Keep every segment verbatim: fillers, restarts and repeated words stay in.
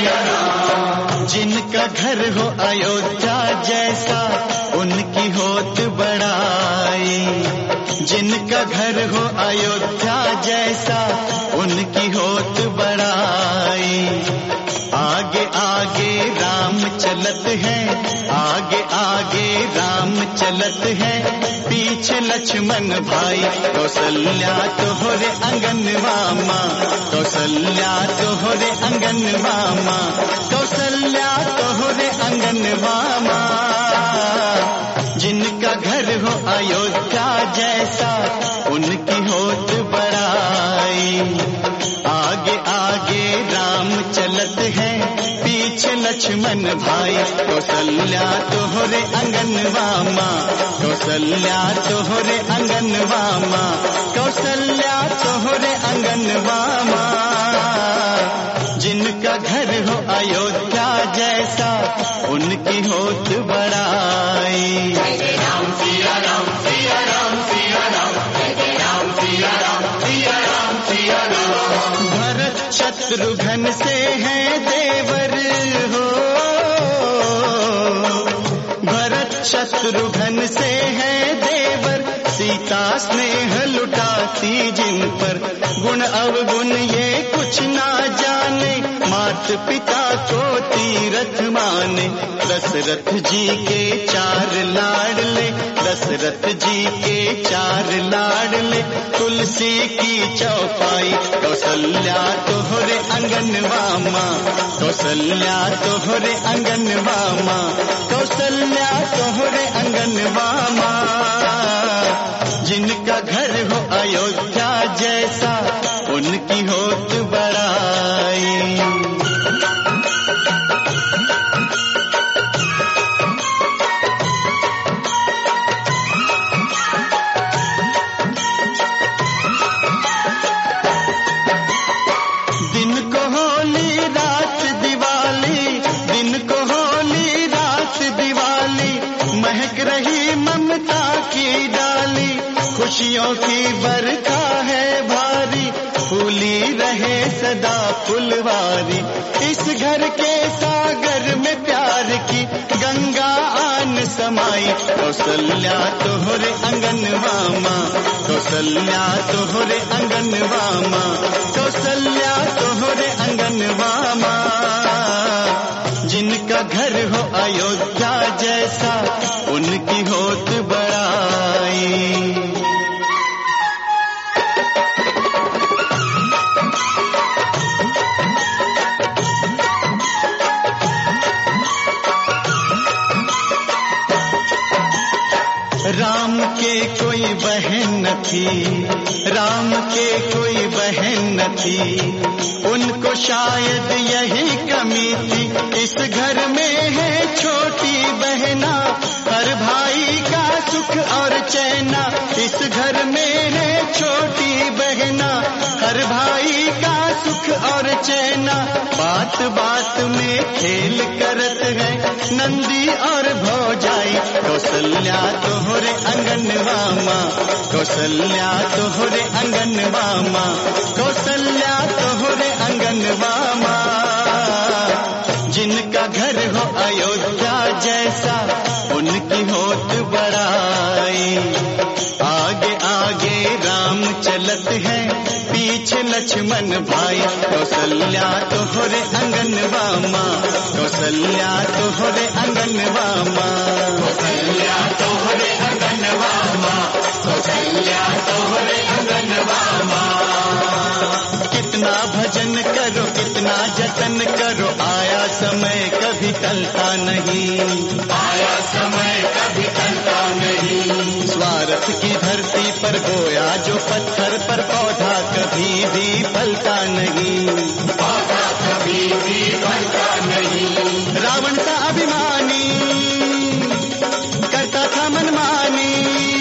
जिनका घर हो अयोध्या जैसा उनकी होत बड़ाई, जिनका घर हो अयोध्या जैसा उनकी होत बड़ाई। आगे आगे राम चलत है, आगे आगे राम चलत है, पीछे लक्ष्मण भाई। कौशल्या तोहरे अंगनवा माँ, कौशल्या तोहरे अंगनवा माँ, कौशल्या तोहरे अंगनवा माँ। जिनका घर हो अयोध्या जैसा उनकी होत बड़ाई। आगे आगे राम चलत है, पीछे लक्ष्मण भाई। कौशल्या तोहरे अंगनवा माँ, कौशल्या तोहरे अंगनवा माँ, कौशल्या तोहरे अंगनवा माँ। जिनका घर हो अयोध्या जैसा उनकी होत बड़ाई। राम सिया राम सिया राम सिया राम, राम सिया राम सिया राम सिया राम। भरत शत्रुघ्न से है देवर हो, भरत शत्रुघ्न से है देवर। सीता स्नेह लुटाती जिन पर, गुण अवगुण ये कुछ ना जाने। मात पिता को तीरथ माने, दशरथ जी के चार लाडले, दशरथ जी के चार लाडले। तुलसी की चौपाई। कौशल्या तोहरे अंगनवा माँ, कौशल्या तोहरे अंगनवा माँ, कौशल्या तोहरे अंगनवा माँ। जिनका घर हो अयोध्या जैसा उनकी होत बड़ाई। दिन को होली रात दिवाली, दिन को होली रात दिवाली। महक रही ममता की डाली, खुशियों की बरखा है भारी। फूली रहे सदा फुलवारी, इस घर के सागर में प्यार की गंगा आन समाई। कौशल्या तोहरे अंगनवा माँ, कौशल्या तोहरे अंगनवा माँ, कौशल्या तोहरे अंगनवा माँ। जिनका घर हो अयोध्या जैसा उनकी होत बड़ाई। राम के कोई बहन न थी, राम के कोई बहन न थी। उनको शायद यही कमी थी, इस घर में है छोटी बहना। हर भाई का सुख और चैना, इस घर में है छोटी बहना। हर भाई का सुख और चैना। बात बात में खेल करत है नंदी और भौजाई। कौशल्या तोहरे अंगनवा माँ, कौशल्या तोहरे अंगनवा माँ, कौशल्या तोहरे अंगनवा माँ। जिनका घर हो अयोध्या जैसा उनकी होत बड़ाई। आगे आगे राम चलत है, पीछे लक्ष्मण भाई। कौशल्या तोहरे अंगनवा माँ, कौशल्या तोहरे अंगनवा माँ, कौशल्या तोहरे अंगनवा माँ, कौशल्या तोहरे अंगनवा माँ। कितना भजन करो कितना जतन करो, आया समय कभी टलता नहीं, आया समय कभी टलता नहीं। स्वार्थ की धरती पर बोया जो पत्थर पर पौधा कभी भी फलता नहीं, पौधा कभी भी फलता नहीं। रावण सा अभिमानी करता था मनमानी,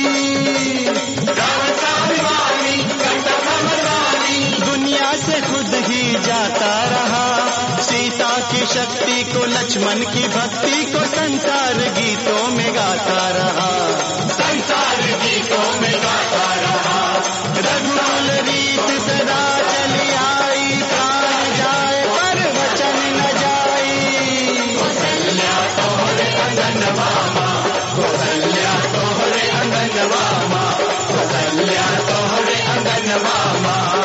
रावण सा अभिमानी करता था मनमानी। दुनिया से खुद ही जाता रहा। सीता की शक्ति को लक्ष्मण की भक्ति को संसार गीतों में गाता रहा, संसार गीतों में गाता रहा। रघुकुल रीत सदा चली आई, प्राण जाए पर वचन न जाए। रामा